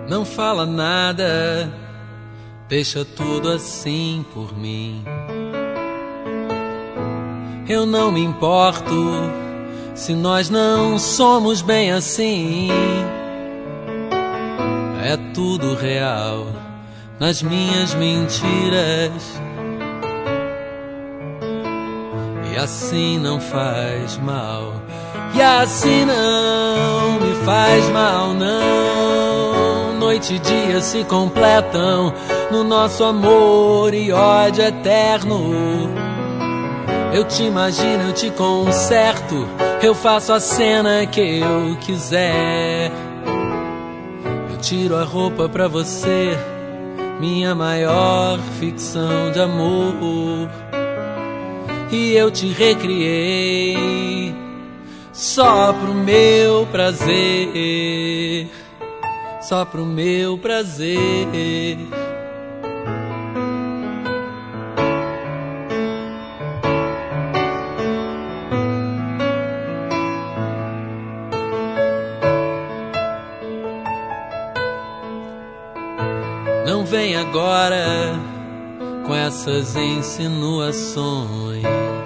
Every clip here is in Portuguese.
Não fala nada, deixa tudo assim por mim. Eu não me importo se nós não somos bem assim. É tudo real nas minhas mentiras. E assim não faz mal. E assim não me faz mal, não. Noite e dia se completam no nosso amor e ódio eterno. Eu te imagino, eu te conserto, eu faço a cena que eu quiser. Eu tiro a roupa pra você, minha maior ficção de amor. E eu te recriei só pro meu prazer, só pro meu prazer. Não vem agora com essas insinuações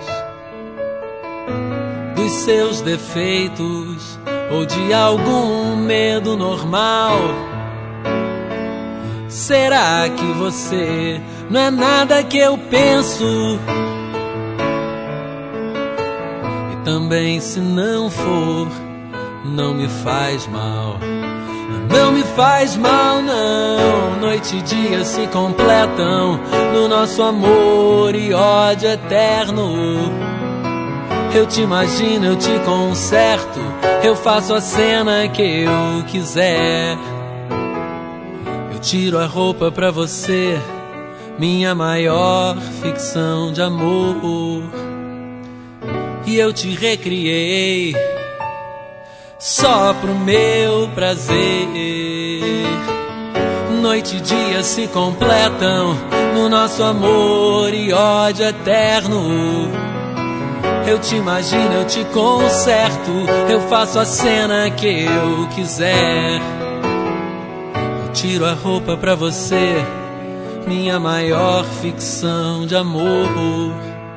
dos seus defeitos ou de algum medo normal. Será que você não é nada que eu penso? E também se não for, não me faz mal. Não me faz mal, não. Noite e dia se completam no nosso amor e ódio eterno. Eu te imagino, eu te conserto, eu faço a cena que eu quiser. Eu tiro a roupa pra você, minha maior ficção de amor. E eu te recriei só pro meu prazer. Noite e dia se completam no nosso amor e ódio eterno. Eu te imagino, eu te conserto, eu faço a cena que eu quiser. Eu tiro a roupa pra você, minha maior ficção de amor.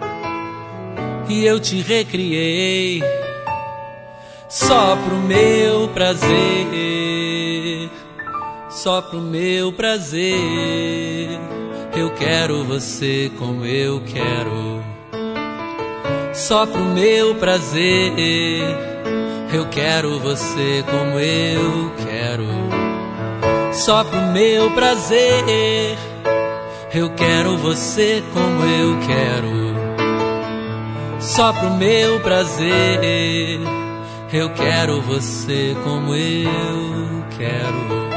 E eu te recriei só pro meu prazer, só pro meu prazer. Eu quero você como eu quero, só pro meu prazer. Eu quero você como eu quero, só pro meu prazer. Eu quero você como eu quero, só pro meu prazer. Eu quero você como eu quero.